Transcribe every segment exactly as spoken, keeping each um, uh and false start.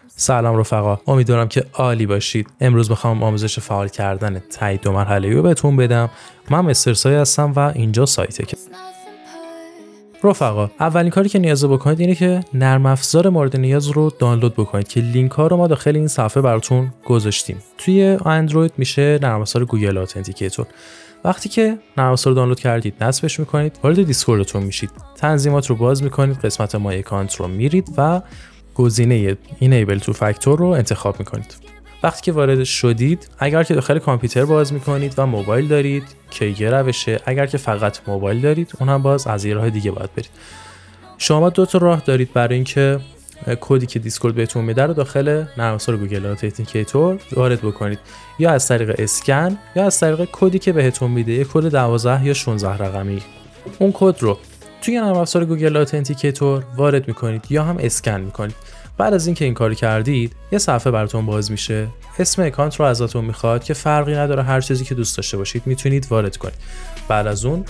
سلام رفقا، امیدوارم که عالی باشید. امروز میخوام آموزش فعال کردن تایید دو مرحله‌ای رو بهتون بدم. من مستر سایه هستم و اینجا سایته. که رفقا، اولین کاری که نیاز بکنید اینه که نرم افزار مورد نیاز رو دانلود بکنید که لینک ها رو ما داخل این صفحه براتون گذاشتیم. توی اندروید میشه نرم افزار گوگل اتنتیکیتور. وقتی که نرم افزار رو دانلود کردید، نصبش میکنید، وارد دیسکوردتون میشید، تنظیمات رو باز میکنید، قسمت مای اکانت رو میرید و گزینه Enable to Factor رو انتخاب میکنید. وقتی که وارد شدید، اگر که داخل کامپیوتر باز میکنید و موبایل دارید که یه روشه، اگر که فقط موبایل دارید اون هم باز از یه راه دیگه باید برید. شما دو تا راه دارید برای اینکه کدی که دیسکورد بهتون میده رو داخل نرم افزار گوگل اتنتیکیتور وارد بکنید، یا از طریق اسکن یا از طریق کدی که بهتون میده، یه کد دوازده یا شانزده رقمی. اون کد رو توی نرم افزار گوگل اتنتیکیتور وارد میکنید یا هم اسکن میکنید. بعد از اینکه این کارو کردید، یه صفحه براتون باز میشه. اسم اکانت رو ازتون میخواد که فرقی نداره، هر چیزی که دوست داشته باشید میتونید وارد کنید. بعد از اون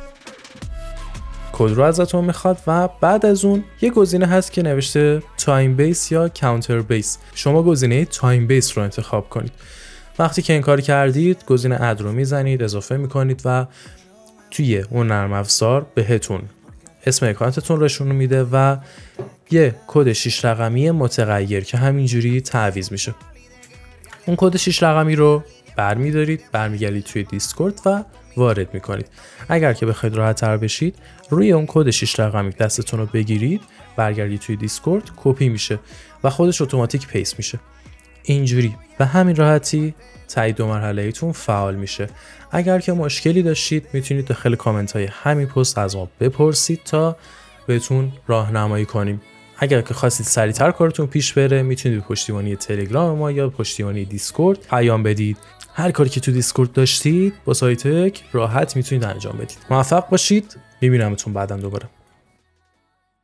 کد رو ازتون میخواد و بعد از اون یه گزینه هست که نوشته تایم بیس یا کانتر بیس. شما گزینه تایم بیس رو انتخاب کنید. وقتی که این کار کردید، گزینه اد رو میزنید، اضافه میکنید و توی اون نرم افزار بهتون اسم اکانتتون رو نشون میده و یه کد شش رقمی متغیر که همینجوری تعویض میشه. اون کد شش رقمی رو برمیدارید، برمیگردید توی دیسکورد و وارد میکنید. اگر که بخواید راحت تر بشید، روی اون کد شش رقمی دستتون رو بگیرید، برگردید توی دیسکورد، کپی میشه و خودش اتوماتیک پیست میشه. اینجوری به همین راحتی تایید دو مرحله‌ای تون فعال میشه. اگر که مشکلی داشتید، میتونید داخل کامنت های همین پست از ما بپرسید تا بهتون راهنمایی کنیم. اگر که خواستید سریعتر کارتون پیش بره، میتونید به پشتیبانی تلگرام ما یا پشتیبانی دیسکورد پیام بدید. هر کاری که تو دیسکورد داشتید با سایت یک راحت میتونید انجام بدید. موفق باشید. میبینمتون بعداً دوباره.